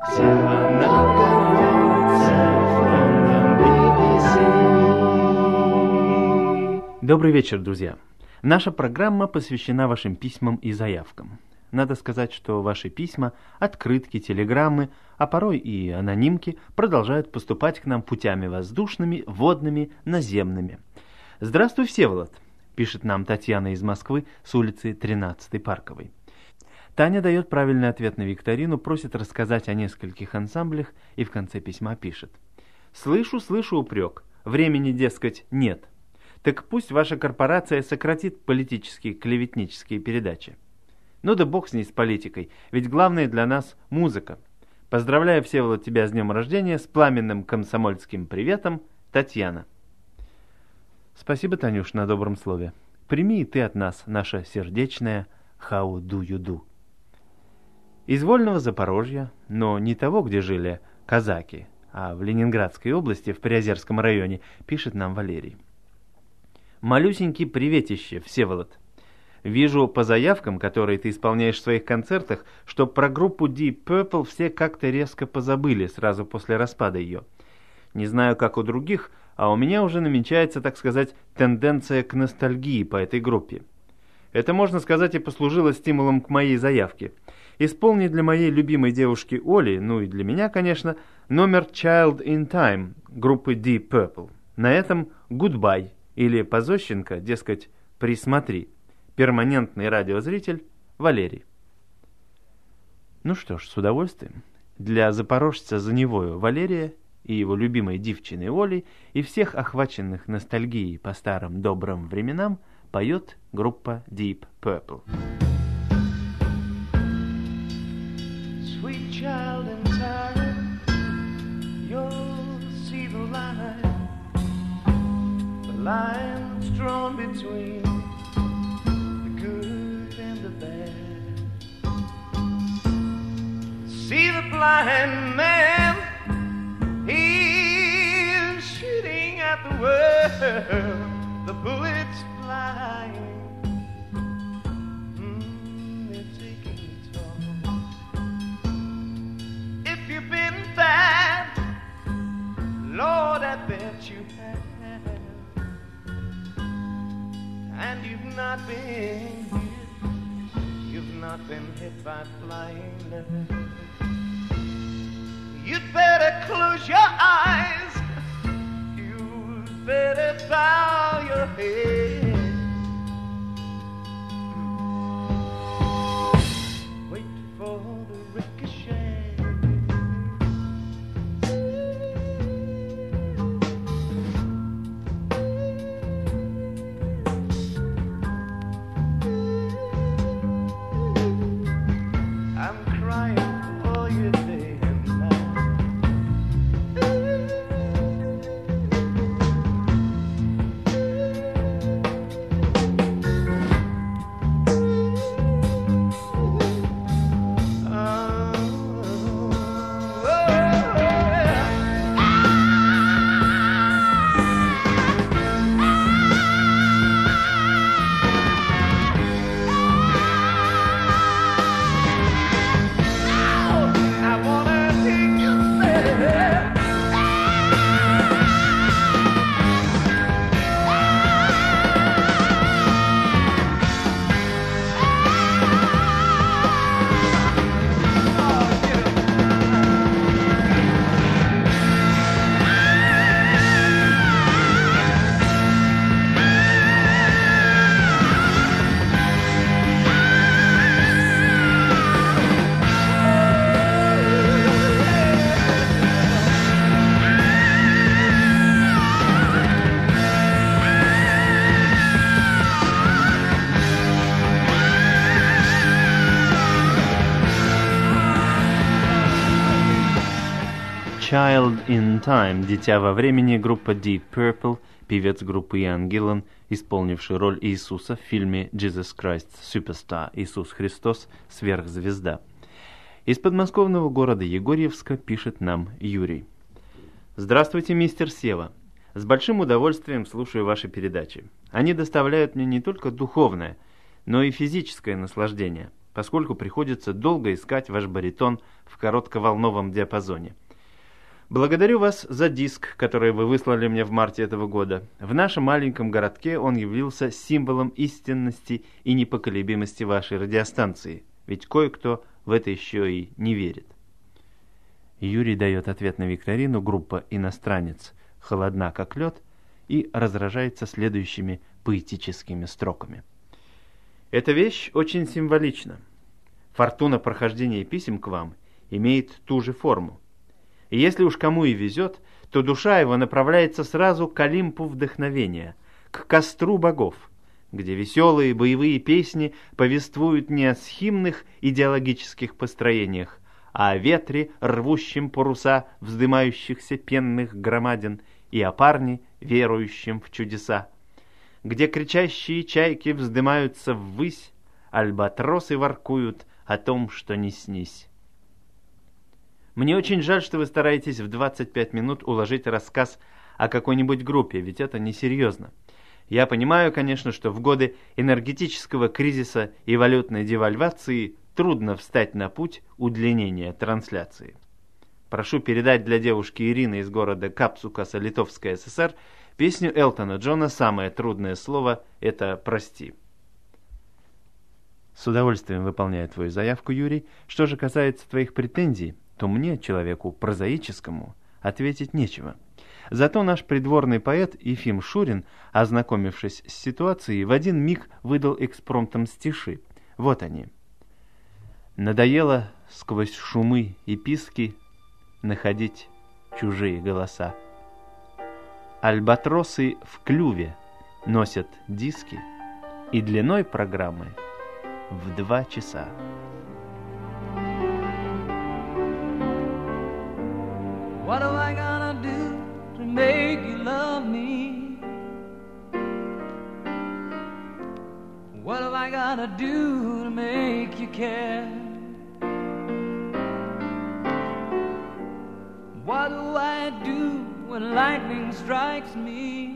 Сева напоется фондом BBC. Добрый вечер, друзья. Наша программа посвящена вашим письмам и заявкам. Надо сказать, что ваши письма, открытки, телеграммы, а порой и анонимки продолжают поступать к нам путями воздушными, водными, наземными. «Здравствуй, Всеволод», — пишет нам Татьяна из Москвы с улицы 13-й Парковой. Таня дает правильный ответ на викторину, просит рассказать о нескольких ансамблях и в конце письма пишет: «Слышу упрек. Времени, дескать, нет. Так пусть ваша корпорация сократит политические клеветнические передачи. Ну да бог с ней, с политикой, ведь главное для нас музыка. Поздравляю, Всеволод, тебя с днем рождения, с пламенным комсомольским приветом, Татьяна». Спасибо, Танюш, на добром слове. Прими и ты от нас наше сердечное «How do you do». Из вольного Запорожья, но не того, где жили казаки, а в Ленинградской области, в Приозерском районе, пишет нам Валерий. «Малюсенький приветище, Всеволод. Вижу по заявкам, которые ты исполняешь в своих концертах, что про группу Deep Purple все как-то резко позабыли сразу после распада ее. Не знаю, как у других, а у меня уже намечается, так сказать, тенденция к ностальгии по этой группе. Это, можно сказать, и послужило стимулом к моей заявке. Исполни для моей любимой девушки Оли, ну и для меня, конечно, номер Child in Time группы Deep Purple. На этом Goodbye, или позощенко, дескать, присмотри. Перманентный радиозритель Валерий». Ну что ж, с удовольствием. Для запорожца за Невою Валерия и его любимой девчины Оли и всех охваченных ностальгией по старым добрым временам поет группа Deep Purple. Sweet child in time, you'll see the line that's drawn between the good and the bad. See the blind man, he's shooting at the world, the bullets flying. They're taking it all. If you've been bad, Lord, I bet you have. And you've not been hit by flying lead. You'd better close your eyes, you'd better bow your head. Wait for the ricochet. Child in Time, Дитя во времени, группа Deep Purple, певец группы Иан Гиллан, исполнивший роль Иисуса в фильме Jesus Christ Superstar, Иисус Христос, сверхзвезда. Из подмосковного города Егорьевска пишет нам Юрий. Здравствуйте, мистер Сева. С большим удовольствием слушаю ваши передачи. Они доставляют мне не только духовное, но и физическое наслаждение. поскольку приходится долго искать ваш баритон в коротковолновом диапазоне. Благодарю вас за диск, который вы выслали мне в марте этого года. В нашем маленьком городке он явился символом истинности и непоколебимости вашей радиостанции, ведь кое-кто в это еще и не верит. Юрий дает ответ на викторину, группа «Иностранец» холодна как лед и разражается следующими поэтическими строками. Эта вещь очень символична. Фортуна прохождения писем к вам имеет ту же форму. И если уж кому и везет, то душа его направляется сразу к Олимпу вдохновения, к костру богов, где веселые боевые песни повествуют не о схимных идеологических построениях, а о ветре, рвущем паруса вздымающихся пенных громадин, и о парне, верующем в чудеса, где кричащие чайки вздымаются ввысь, альбатросы воркуют о том, что не снись. Мне очень жаль, что вы стараетесь в 25 минут уложить рассказ о какой-нибудь группе, ведь это несерьезно. Я понимаю, конечно, что в годы энергетического кризиса и валютной девальвации трудно встать на путь удлинения трансляции. Прошу передать для девушки Ирины из города Капсукаса, Литовская ССР, песню Элтона Джона «Самое трудное слово – это прости». С удовольствием выполняю твою заявку, Юрий. Что же касается твоих претензий, то мне, человеку прозаическому, ответить нечего. Зато наш придворный поэт Ефим Шурин, ознакомившись с ситуацией, в один миг выдал экспромтом стиши. Вот они. Надоело сквозь шумы и писки находить чужие голоса. Альбатросы в клюве носят диски, и длиной программы в 2 часа. What am I gonna do to make you love me? What am I gonna do to make you care? What do I do when lightning strikes me?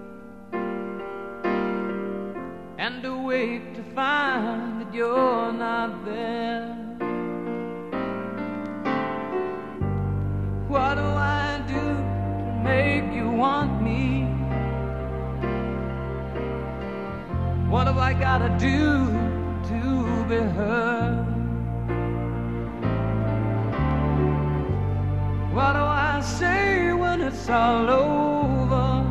And awake to find that you're not there. What do I do to make you want me? What have I gotta do to be heard? What do I say when it's all over?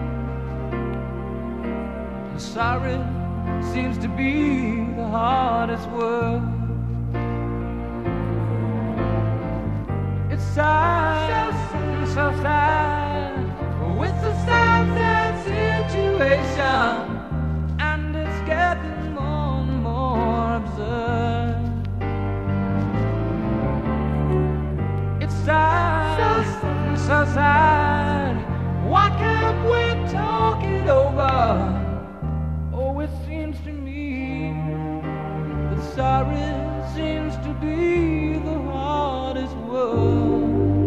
Sorry seems to be the hardest word. It's sad, so sad, with a sad, sad situation, and it's getting more and more absurd. It's sad, so sad, why can't we talk it over? Oh, it seems to me that sorry seems to be the hardest word.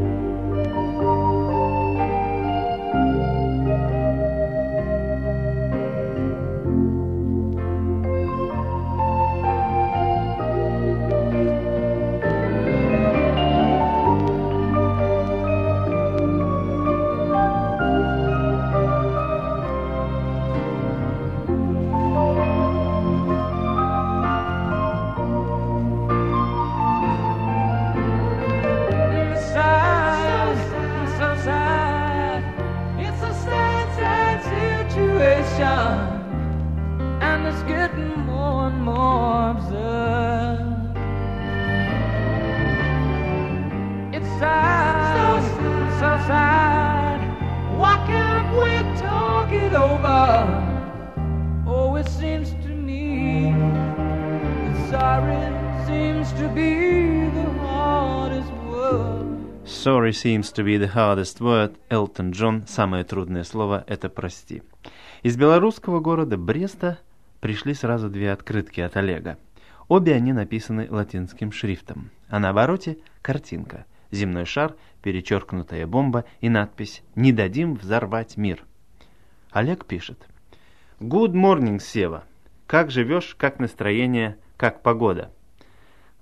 And it's getting more and more absurd. It's sad, so sad, why can't we talk it over? Oh, it seems to me that sorry seems to be the hardest word. Sorry seems to be the hardest word. Элтон Джон. Самое трудное слово – это прости. Из белорусского города Бреста пришли сразу 2 открытки от Олега. Обе они написаны латинским шрифтом, а на обороте картинка, земной шар, перечеркнутая бомба и надпись «Не дадим взорвать мир». Олег пишет: «Good morning, Сева. Как живешь, как настроение, как погода?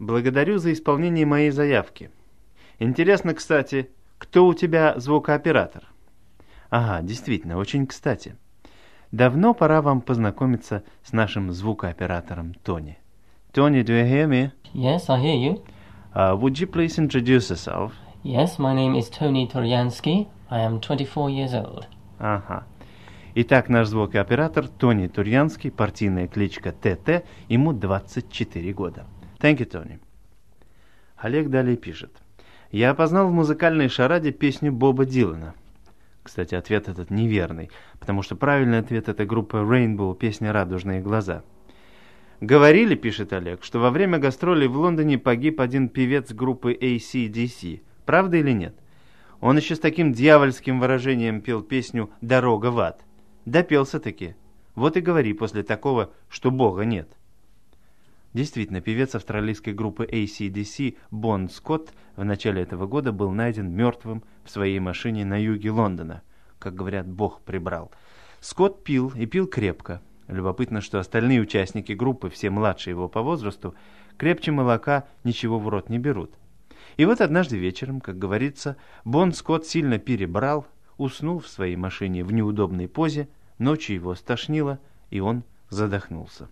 Благодарю за исполнение моей заявки. Интересно, кстати, кто у тебя звукооператор? Ага, действительно, очень кстати. Давно пора вам познакомиться с нашим звукооператором Тони. Tony, do you hear me? Yes, I hear you. Would you please introduce yourself? Yes, my name is Tony Turyansky. I am 24 years old. Ага. Итак, наш звукооператор Тони Турьянский, партийная кличка ТТ, ему 24 года. Thank you, Тони. Олег далее пишет. Я опознал в музыкальной шараде песню Боба Дилана. Кстати, ответ этот неверный, потому что правильный ответ — это группа Rainbow, песня «Радужные глаза». Говорили, пишет Олег, что во время гастролей в Лондоне погиб один певец группы AC/DC. Правда или нет? Он еще с таким дьявольским выражением пел песню «Дорога в ад». Допелся-таки. Вот и говори после такого, что Бога нет. Действительно, певец австралийской группы AC/DC Бон Скотт в начале этого года был найден мертвым в своей машине на юге Лондона. Как говорят, Бог прибрал. Скотт пил и пил крепко. Любопытно, что остальные участники группы, все младше его по возрасту, крепче молока ничего в рот не берут. И вот однажды вечером, как говорится, Бон Скотт сильно перебрал, уснул в своей машине в неудобной позе, ночью его стошнило, и он задохнулся.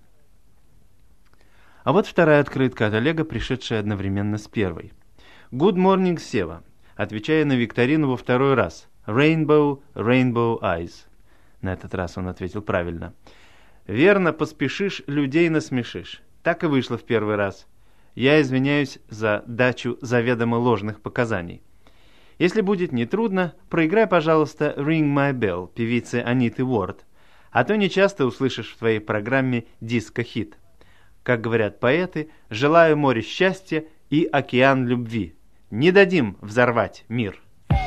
А вот вторая открытка от Олега, пришедшая одновременно с первой. «Good morning, Сева», отвечая на викторину во второй раз. «Rainbow, rainbow eyes». На этот раз он ответил правильно. «Верно, поспешишь, людей насмешишь». Так и вышло в первый раз. Я извиняюсь за дачу заведомо ложных показаний. Если будет нетрудно, проиграй, пожалуйста, «Ring My Bell» певицы Аниты Уорд, а то нечасто услышишь в твоей программе диско-хит. Как говорят поэты, желаю море счастья и океан любви. Не дадим взорвать мир.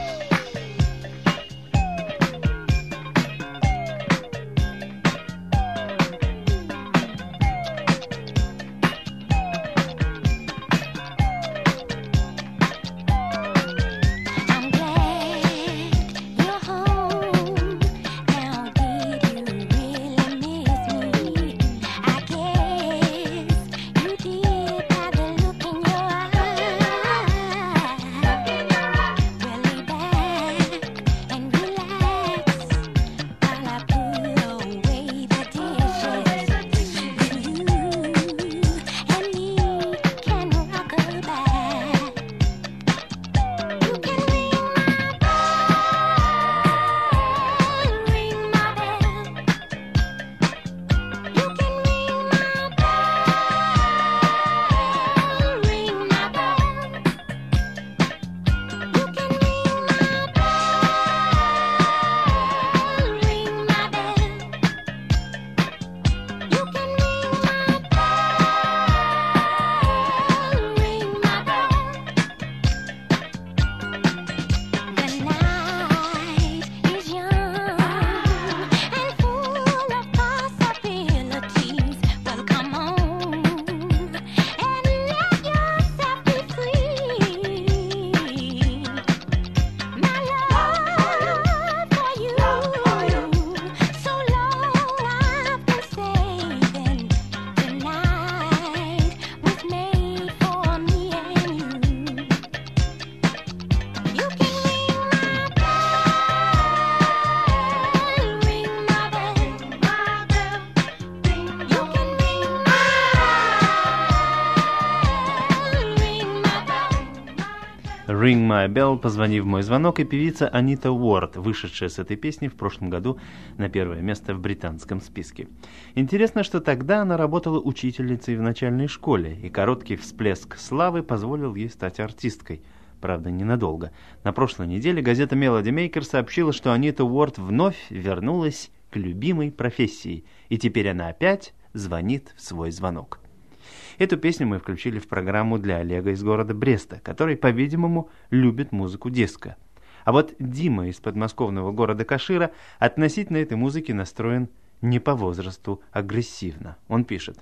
«Ring My Bell», «Позвони в мой звонок» и певица Анита Уорд, вышедшая с этой песней в прошлом году на первое место в британском списке. Интересно, что тогда она работала учительницей в начальной школе, и короткий всплеск славы позволил ей стать артисткой. Правда, ненадолго. На прошлой неделе газета Melody Maker сообщила, что Анита Уорд вновь вернулась к любимой профессии, и теперь она опять звонит в свой звонок. Эту песню мы включили в программу для Олега из города Бреста, который, по-видимому, любит музыку диско. А вот Дима из подмосковного города Кашира относительно этой музыки настроен не по возрасту, агрессивно. Он пишет: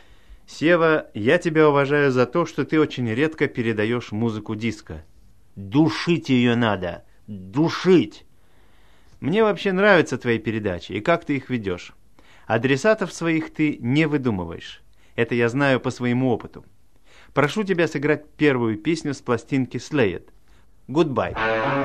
«Сева, я тебя уважаю за то, что ты очень редко передаешь музыку диско. Душить ее надо! Душить! Мне вообще нравятся твои передачи и как ты их ведешь. Адресатов своих ты не выдумываешь. Это я знаю по своему опыту. Прошу тебя сыграть первую песню с пластинки Slayed. Goodbye.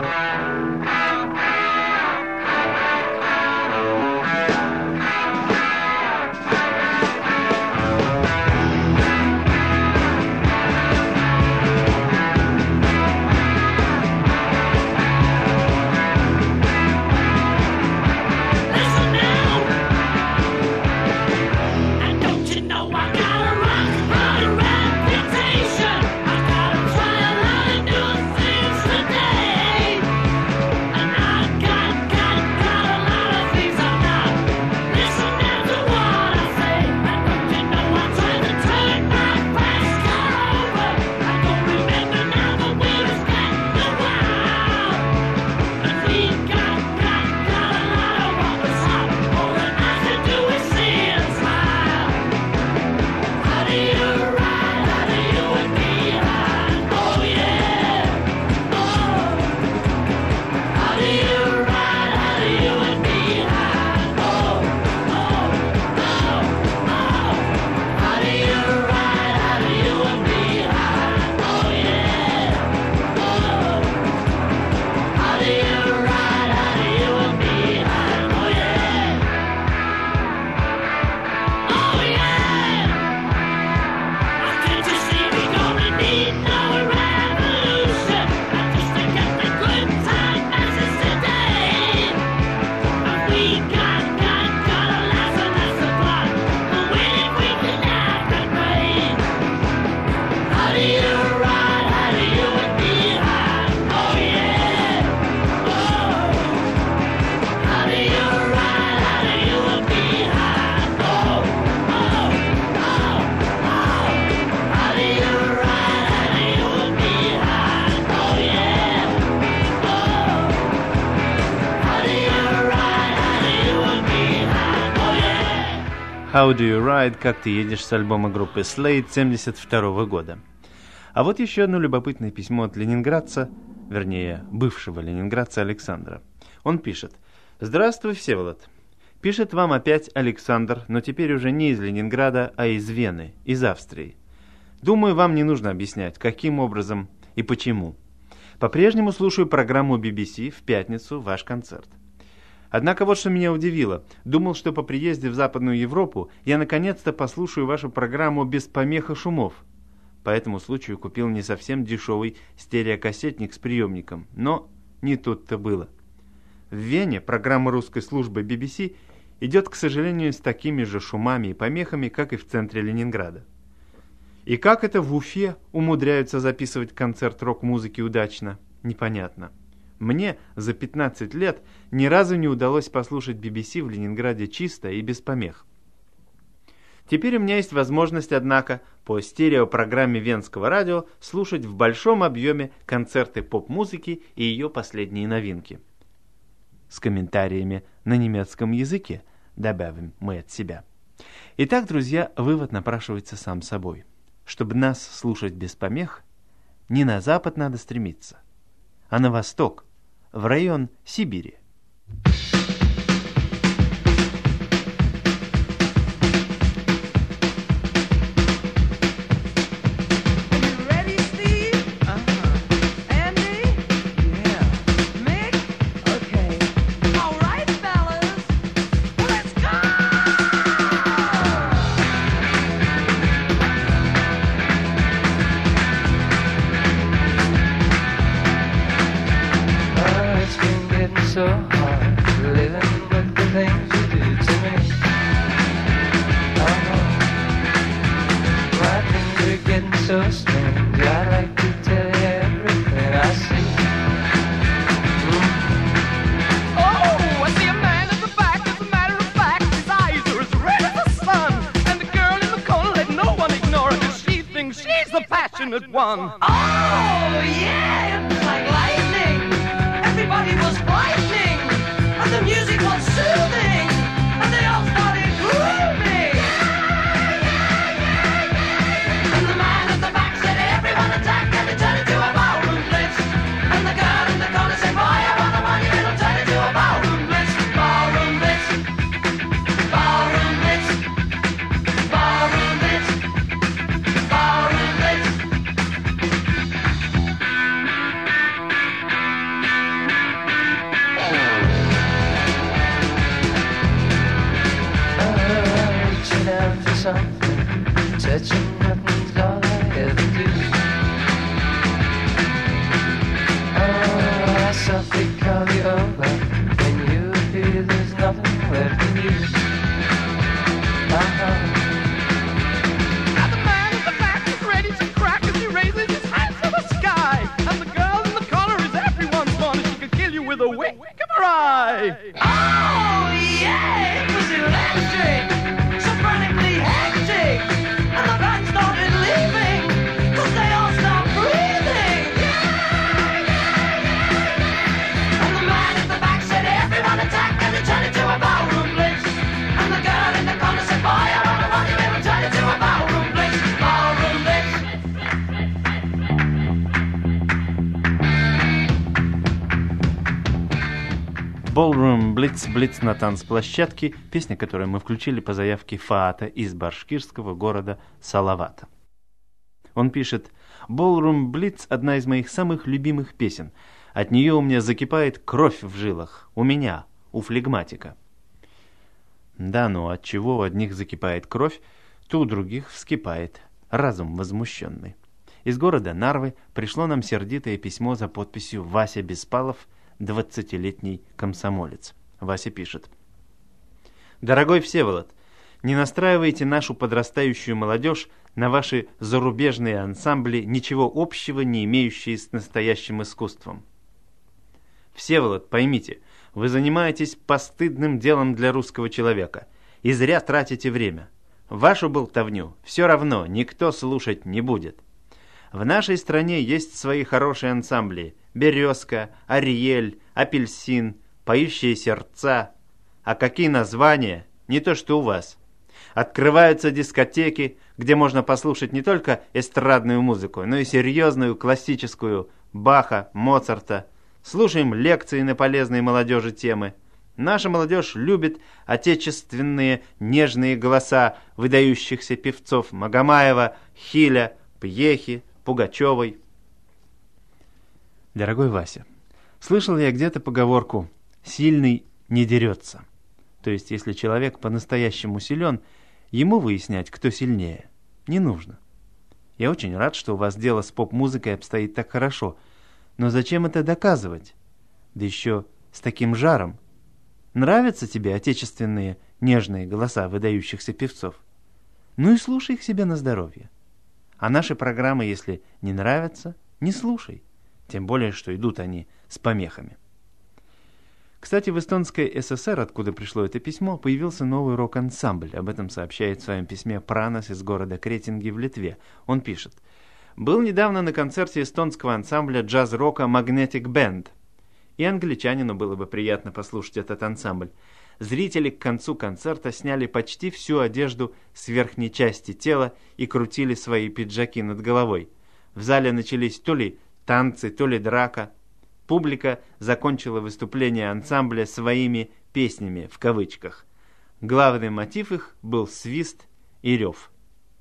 How Do You Ride, как ты едешь, с альбома группы Slade 1972 года. А вот еще одно любопытное письмо от ленинградца, вернее, бывшего ленинградца Александра. Он пишет: «Здравствуй, Всеволод. Пишет вам опять Александр, но теперь уже не из Ленинграда, а из Вены, из Австрии. Думаю, вам не нужно объяснять, каким образом и почему. По-прежнему слушаю программу BBC в пятницу, ваш концерт. Однако вот что меня удивило. Думал, что по приезде в Западную Европу я наконец-то послушаю вашу программу без помех и шумов. По этому случаю купил не совсем дешевый стереокассетник с приемником. Но не тут-то было. В Вене программа русской службы BBC идет, к сожалению, с такими же шумами и помехами, как и в центре Ленинграда. И как это в Уфе умудряются записывать концерт рок-музыки удачно, непонятно. Мне за 15 лет ни разу не удалось послушать BBC в Ленинграде чисто и без помех. Теперь у меня есть возможность, однако, по стереопрограмме Венского радио слушать в большом объеме концерты поп-музыки и ее последние новинки. С комментариями на немецком языке, добавим мы от себя. Итак, друзья, вывод напрашивается сам собой. Чтобы нас слушать без помех, не на запад надо стремиться, а на восток, в район Сибири. So hard living with the things you do to me. Oh no, my things are getting so strange. I'd like to tell you everything I see. Oh, I see a man at the back. As a matter of fact, his eyes are as red as the sun. And the girl in the corner, let no one ignore her, 'cause she thinks she's the passionate one. Oh, yeah, it's like lightning. Everybody was frightening, and the music was soothing, and they all started grooving. And the man at the back said, everyone attack, and it turned into a ballroom blitz. And the girl in the corner said, boy, I want the money, it'll turn into a ballroom blitz. Ballroom blitz, ballroom blitz, ballroom blitz, ballroom blitz. say, oh yeah, it was electric, so frantically hectic, and the band started leaving, 'cause they all stopped breathing. And the man at the back said, everyone attack, and it turned into a ballroom blitz. And the girl in the corner said, boy, I wonder what you will turn into a ballroom blitz, ballroom blitz. Ballroom Blitz, Блиц на танцплощадке, песня, которую мы включили по заявке Фаата из башкирского города Салавата. Он пишет: Ballroom Blitz — одна из моих самых любимых песен. От нее у меня закипает кровь в жилах. У меня, у флегматика. Да, но от чего у одних закипает кровь, то у других вскипает разум возмущенный. Из города Нарвы пришло нам сердитое письмо за подписью «Вася Беспалов, 20-летний комсомолец». Вася пишет: «Дорогой Всеволод, не настраивайте нашу подрастающую молодежь на ваши зарубежные ансамбли, ничего общего не имеющие с настоящим искусством. Всеволод, поймите, вы занимаетесь постыдным делом для русского человека и зря тратите время. Вашу болтовню все равно никто слушать не будет. В нашей стране есть свои хорошие ансамбли: «Березка», «Ариэль», «Апельсин», «Поющие сердца». А какие названия? Не то что у вас. Открываются дискотеки, где можно послушать не только эстрадную музыку, но и серьезную классическую Баха, Моцарта. Слушаем лекции на полезные молодежи темы. Наша молодежь любит отечественные нежные голоса выдающихся певцов Магомаева, Хиля, Пьехи, Пугачевой». Дорогой Вася, слышал я где-то поговорку «сильный не дерется». То есть, если человек по-настоящему силен, ему выяснять, кто сильнее, не нужно. Я очень рад, что у вас дело с поп-музыкой обстоит так хорошо. Но зачем это доказывать? Да еще с таким жаром. Нравятся тебе отечественные нежные голоса выдающихся певцов? Ну и слушай их себе на здоровье. А наши программы, если не нравятся, не слушай. Тем более, что идут они с помехами. Кстати, в эстонской ССР, откуда пришло это письмо, появился новый рок-ансамбль. Об этом сообщает в своем письме Пранас из города Кретинги в Литве. Он пишет: «Был недавно на концерте эстонского ансамбля джаз-рока Magnetic Band. И англичанину было бы приятно послушать этот ансамбль. Зрители к концу концерта сняли почти всю одежду с верхней части тела и крутили свои пиджаки над головой. В зале начались то ли танцы, то ли драка. Публика закончила выступление ансамбля своими «песнями» в кавычках. Главный мотив их был свист и рев».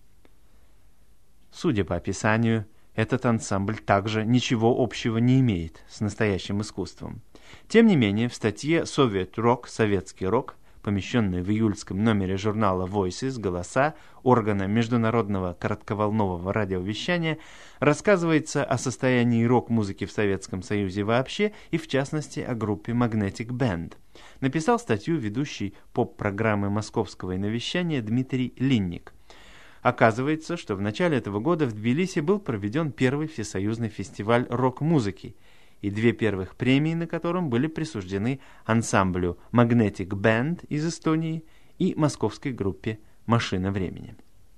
Судя по описанию, этот ансамбль также ничего общего не имеет с настоящим искусством. Тем не менее, в статье «Soviet Rock» «Советский рок», помещенной в июльском номере журнала Voices «Голоса», органа международного коротковолнового радиовещания, рассказывается о состоянии рок-музыки в Советском Союзе вообще и, в частности, о группе Magnetic Band. Написал статью ведущий поп-программы московского иновещания Дмитрий Линник. Оказывается, что в начале этого года в Тбилиси был проведен первый всесоюзный фестиваль рок-музыки, и 2 первых премии на котором были присуждены ансамблю Magnetic Band из Эстонии и московской группе «Машина времени».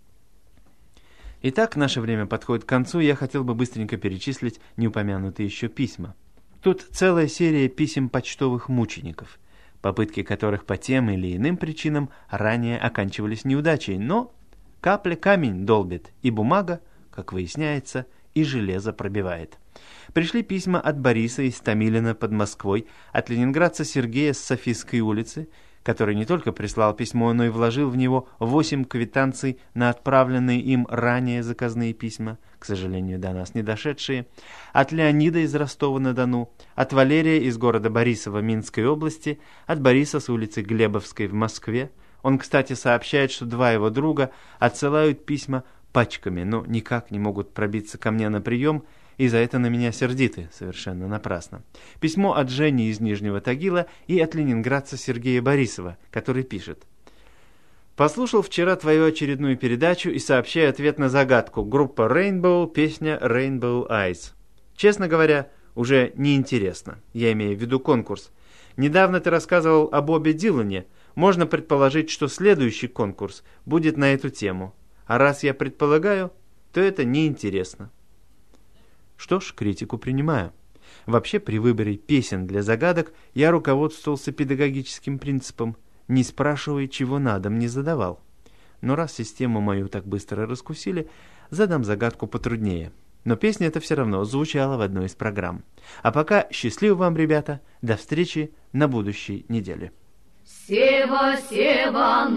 Итак, наше время подходит к концу, и я хотел бы быстренько перечислить неупомянутые еще письма. Тут целая серия писем почтовых мучеников, попытки которых по тем или иным причинам ранее оканчивались неудачей, но капля камень долбит, и бумага, как выясняется, и железо пробивает. Пришли письма от Бориса из Томилина под Москвой, от ленинградца Сергея с Софийской улицы, который не только прислал письмо, но и вложил в него 8 квитанций на отправленные им ранее заказные письма, к сожалению, до нас не дошедшие, от Леонида из Ростова-на-Дону, от Валерия из города Борисова Минской области, от Бориса с улицы Глебовской в Москве. Он, кстати, сообщает, что 2 его друга отсылают письма пачками, но никак не могут пробиться ко мне на прием, и за это на меня сердиты, совершенно напрасно. Письмо от Жени из Нижнего Тагила и от ленинградца Сергея Борисова, который пишет: «Послушал вчера твою очередную передачу и сообщаю ответ на загадку. Группа Rainbow, песня Rainbow Eyes. Честно говоря, уже неинтересно. Я имею в виду конкурс. Недавно ты рассказывал об Бобби Дилане. Можно предположить, что следующий конкурс будет на эту тему. А раз я предполагаю, то это неинтересно. Что ж, критику принимаю. Вообще, при выборе песен для загадок я руководствовался педагогическим принципом «не спрашивай, чего на дом не задавал». Но раз систему мою так быстро раскусили, задам загадку потруднее. Но песня эта все равно звучала в одной из программ. А пока счастливо вам, ребята, до встречи на будущей неделе. Сева, Сева,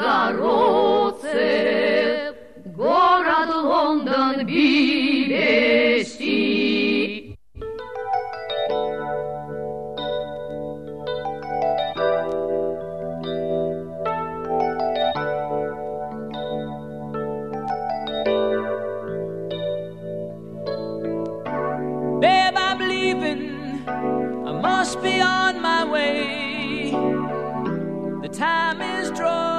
новгородцы, город Лондон, BBC. Babe, I'm leaving, I must be on my way. The time is drawing.